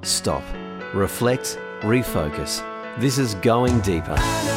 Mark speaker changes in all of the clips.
Speaker 1: Stop. Reflect. Refocus. This is Going Deeper.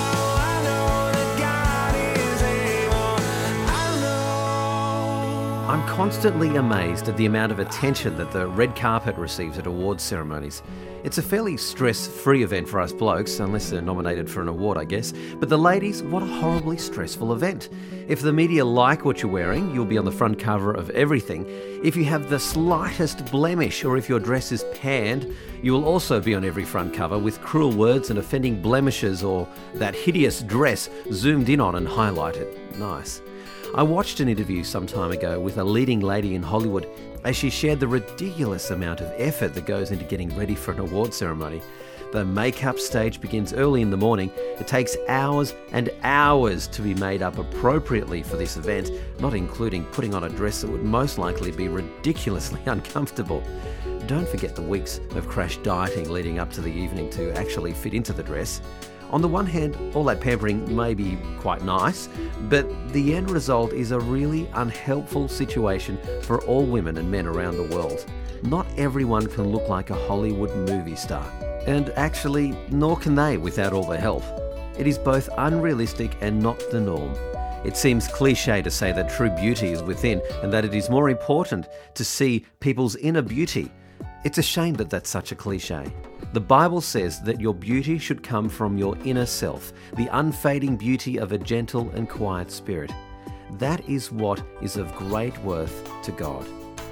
Speaker 1: I'm constantly amazed at the amount of attention that the red carpet receives at awards ceremonies. It's a fairly stress-free event for us blokes, unless they're nominated for an award, I guess. But the ladies, what a horribly stressful event. If the media like what you're wearing, you'll be on the front cover of everything. If you have the slightest blemish or if your dress is panned, you will also be on every front cover with cruel words and offending blemishes or that hideous dress zoomed in on and highlighted. Nice. I watched an interview some time ago with a leading lady in Hollywood as she shared the ridiculous amount of effort that goes into getting ready for an award ceremony. The makeup stage begins early in the morning. It takes hours and hours to be made up appropriately for this event, not including putting on a dress that would most likely be ridiculously uncomfortable. Don't forget the weeks of crash dieting leading up to the evening to actually fit into the dress. On the one hand, all that pampering may be quite nice, but the end result is a really unhelpful situation for all women and men around the world. Not everyone can look like a Hollywood movie star, and actually, nor can they without all the help. It is both unrealistic and not the norm. It seems cliche to say that true beauty is within and that it is more important to see people's inner beauty. It's a shame that that's such a cliche. The Bible says that your beauty should come from your inner self, the unfading beauty of a gentle and quiet spirit. That is what is of great worth to God.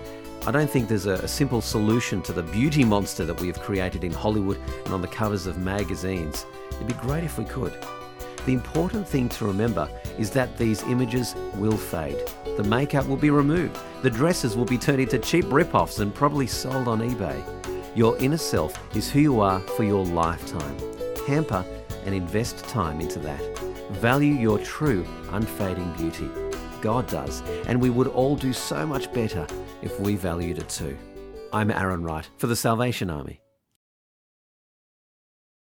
Speaker 1: I don't think there's a simple solution to the beauty monster that we have created in Hollywood and on the covers of magazines. It'd be great if we could. The important thing to remember is that these images will fade. The makeup will be removed. The dresses will be turned into cheap rip-offs and probably sold on eBay. Your inner self is who you are for your lifetime. Pamper and invest time into that. Value your true, unfading beauty. God does, and we would all do so much better if we valued it too. I'm Aaron Wright for the Salvation Army.